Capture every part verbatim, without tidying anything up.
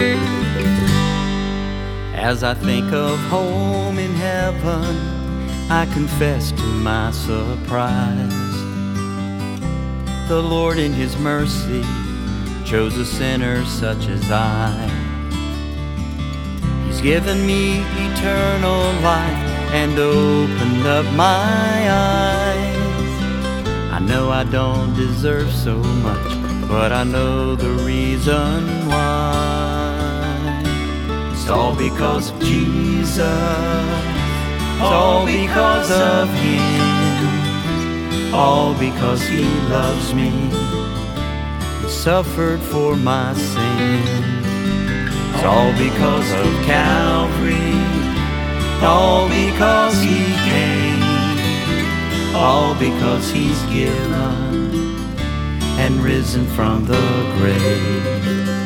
As I think of home in heaven, I confess to my surprise, the Lord in His mercy chose a sinner such as I. He's given me eternal life and opened up my eyes. I know I don't deserve so much, but I know the reason why. It's all because of Jesus, it's all because of Him, all because He loves me, He suffered for my sin. It's all because of Calvary, all because He came, all because He's given and risen from the grave.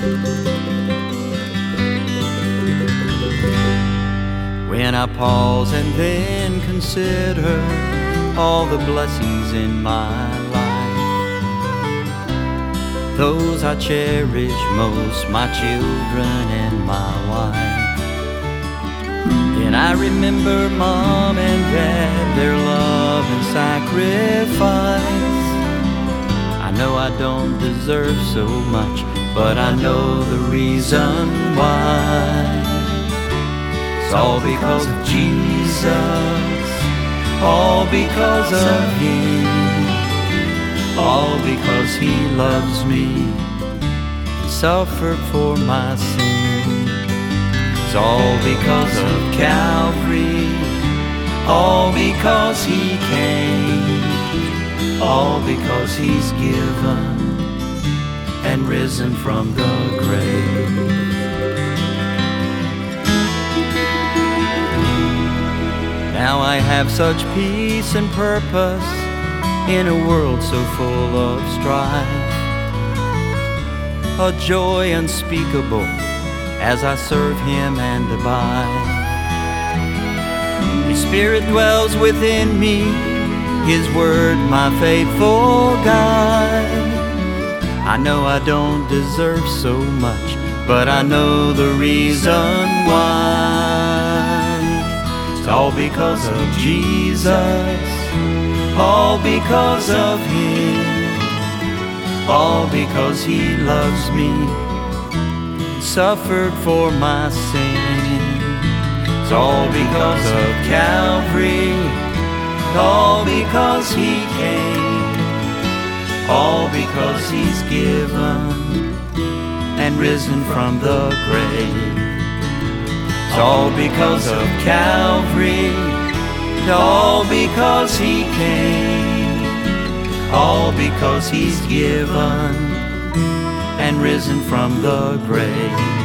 When I pause and then consider all the blessings in my life, those I cherish most, my children and my wife, then I remember Mom and Dad, their love and sacrifice. I know I don't deserve so much, but I know the reason why. It's all because of Jesus, all because of Him, all because He loves me and suffered for my sin. It's all because of Calvary, all because He came, all because He's given and risen from the grave. Now I have such peace and purpose in a world so full of strife, a joy unspeakable as I serve Him and abide. His Spirit dwells within me, His Word my faithful guide. I know I don't deserve so much, but I know the reason why. It's all because of Jesus, all because of Him, all because He loves me, suffered for my sin. It's all because of Calvary, all because He came, all because He's given and risen from the grave. It's all because of Calvary, all because He came, all because He's given and risen from the grave.